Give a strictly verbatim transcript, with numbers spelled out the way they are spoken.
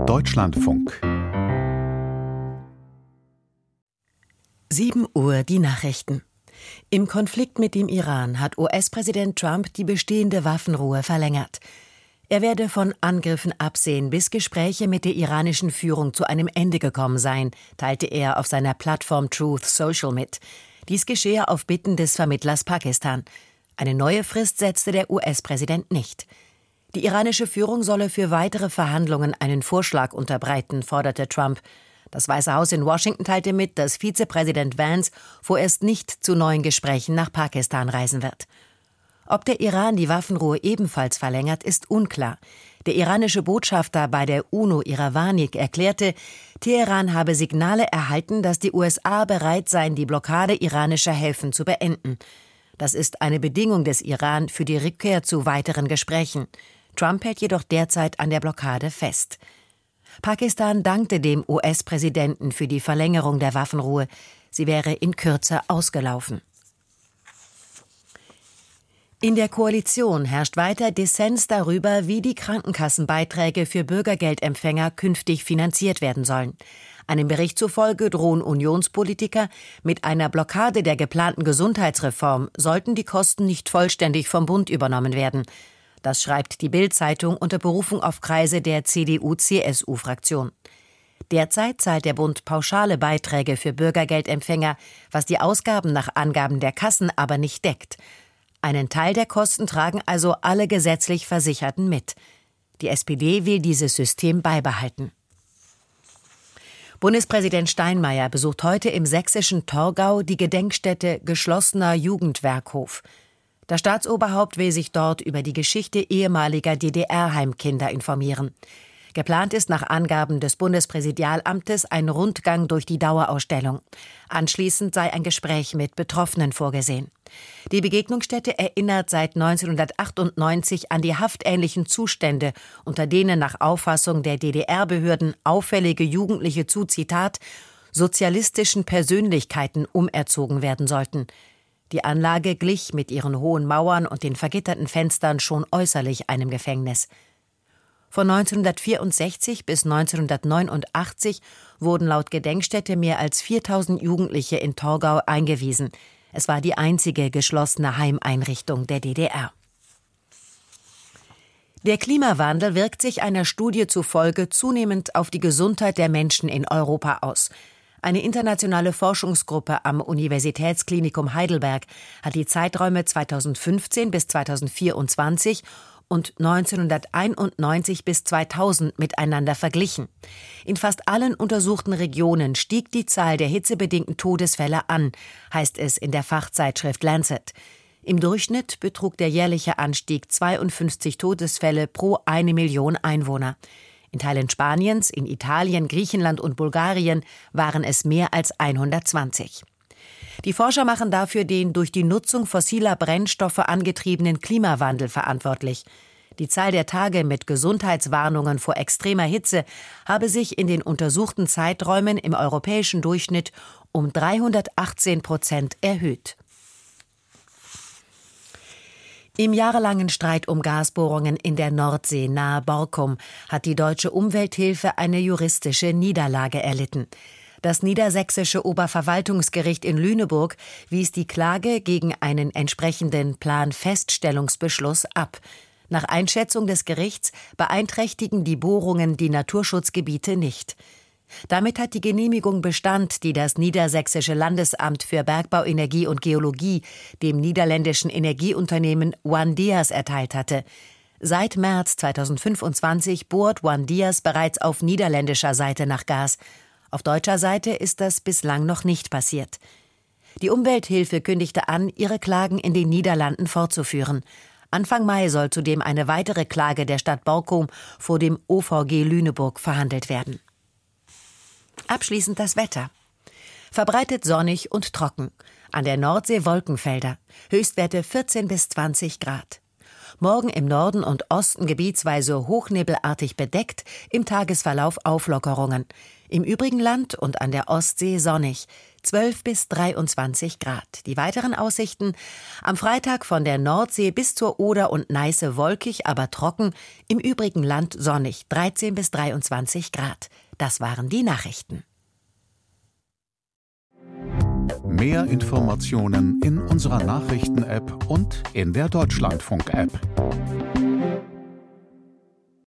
Deutschlandfunk. sieben Uhr die Nachrichten. Im Konflikt mit dem Iran hat U S-Präsident Trump die bestehende Waffenruhe verlängert. Er werde von Angriffen absehen, bis Gespräche mit der iranischen Führung zu einem Ende gekommen seien, teilte er auf seiner Plattform Truth Social mit. Dies geschehe auf Bitten des Vermittlers Pakistan. Eine neue Frist setzte der U S-Präsident nicht. Die iranische Führung solle für weitere Verhandlungen einen Vorschlag unterbreiten, forderte Trump. Das Weiße Haus in Washington teilte mit, dass Vizepräsident Vance vorerst nicht zu neuen Gesprächen nach Pakistan reisen wird. Ob der Iran die Waffenruhe ebenfalls verlängert, ist unklar. Der iranische Botschafter bei der UNO, Iravani, erklärte, Teheran habe Signale erhalten, dass die U S A bereit seien, die Blockade iranischer Häfen zu beenden. Das ist eine Bedingung des Iran für die Rückkehr zu weiteren Gesprächen. Trump hält jedoch derzeit an der Blockade fest. Pakistan dankte dem U S-Präsidenten für die Verlängerung der Waffenruhe. Sie wäre in Kürze ausgelaufen. In der Koalition herrscht weiter Dissens darüber, wie die Krankenkassenbeiträge für Bürgergeldempfänger künftig finanziert werden sollen. Einem Bericht zufolge drohen Unionspolitiker mit einer Blockade der geplanten Gesundheitsreform, sollten die Kosten nicht vollständig vom Bund übernommen werden. Das schreibt die Bild-Zeitung unter Berufung auf Kreise der C D U C S U-Fraktion. Derzeit zahlt der Bund pauschale Beiträge für Bürgergeldempfänger, was die Ausgaben nach Angaben der Kassen aber nicht deckt. Einen Teil der Kosten tragen also alle gesetzlich Versicherten mit. Die S P D will dieses System beibehalten. Bundespräsident Steinmeier besucht heute im sächsischen Torgau die Gedenkstätte Geschlossener Jugendwerkhof. Das Staatsoberhaupt will sich dort über die Geschichte ehemaliger D D R-Heimkinder informieren. Geplant ist nach Angaben des Bundespräsidialamtes ein Rundgang durch die Dauerausstellung. Anschließend sei ein Gespräch mit Betroffenen vorgesehen. Die Begegnungsstätte erinnert seit neunzehnhundertachtundneunzig an die haftähnlichen Zustände, unter denen nach Auffassung der D D R-Behörden auffällige Jugendliche zu, Zitat, sozialistischen Persönlichkeiten umerzogen werden sollten. Die Anlage glich mit ihren hohen Mauern und den vergitterten Fenstern schon äußerlich einem Gefängnis. Von neunzehnhundertvierundsechzig bis neunzehnhundertneunundachtzig wurden laut Gedenkstätte mehr als viertausend Jugendliche in Torgau eingewiesen. Es war die einzige geschlossene Heimeinrichtung der D D R. Der Klimawandel wirkt sich einer Studie zufolge zunehmend auf die Gesundheit der Menschen in Europa aus. Eine internationale Forschungsgruppe am Universitätsklinikum Heidelberg hat die Zeiträume zweitausendfünfzehn bis zweitausendvierundzwanzig und neunzehnhunderteinundneunzig bis zweitausend miteinander verglichen. In fast allen untersuchten Regionen stieg die Zahl der hitzebedingten Todesfälle an, heißt es in der Fachzeitschrift Lancet. Im Durchschnitt betrug der jährliche Anstieg zweiundfünfzig Todesfälle pro eine Million Einwohner. In Teilen Spaniens, in Italien, Griechenland und Bulgarien waren es mehr als hundertzwanzig. Die Forscher machen dafür den durch die Nutzung fossiler Brennstoffe angetriebenen Klimawandel verantwortlich. Die Zahl der Tage mit Gesundheitswarnungen vor extremer Hitze habe sich in den untersuchten Zeiträumen im europäischen Durchschnitt um dreihundertachtzehn Prozent erhöht. Im jahrelangen Streit um Gasbohrungen in der Nordsee nahe Borkum hat die Deutsche Umwelthilfe eine juristische Niederlage erlitten. Das niedersächsische Oberverwaltungsgericht in Lüneburg wies die Klage gegen einen entsprechenden Planfeststellungsbeschluss ab. Nach Einschätzung des Gerichts beeinträchtigen die Bohrungen die Naturschutzgebiete nicht. Damit hat die Genehmigung Bestand, die das Niedersächsische Landesamt für Bergbau, Energie und Geologie dem niederländischen Energieunternehmen OneDias erteilt hatte. Seit März zweitausendfünfundzwanzig bohrt OneDias bereits auf niederländischer Seite nach Gas. Auf deutscher Seite ist das bislang noch nicht passiert. Die Umwelthilfe kündigte an, ihre Klagen in den Niederlanden fortzuführen. Anfang Mai soll zudem eine weitere Klage der Stadt Borkum vor dem O V G Lüneburg verhandelt werden. Abschließend das Wetter. Verbreitet sonnig und trocken. An der Nordsee Wolkenfelder. Höchstwerte vierzehn bis zwanzig Grad. Morgen im Norden und Osten gebietsweise hochnebelartig bedeckt, im Tagesverlauf Auflockerungen. Im übrigen Land und an der Ostsee sonnig, zwölf bis dreiundzwanzig Grad. Die weiteren Aussichten: am Freitag von der Nordsee bis zur Oder und Neiße wolkig, aber trocken, im übrigen Land sonnig, dreizehn bis dreiundzwanzig Grad. Das waren die Nachrichten. Mehr Informationen in unserer Nachrichten-App und in der Deutschlandfunk-App.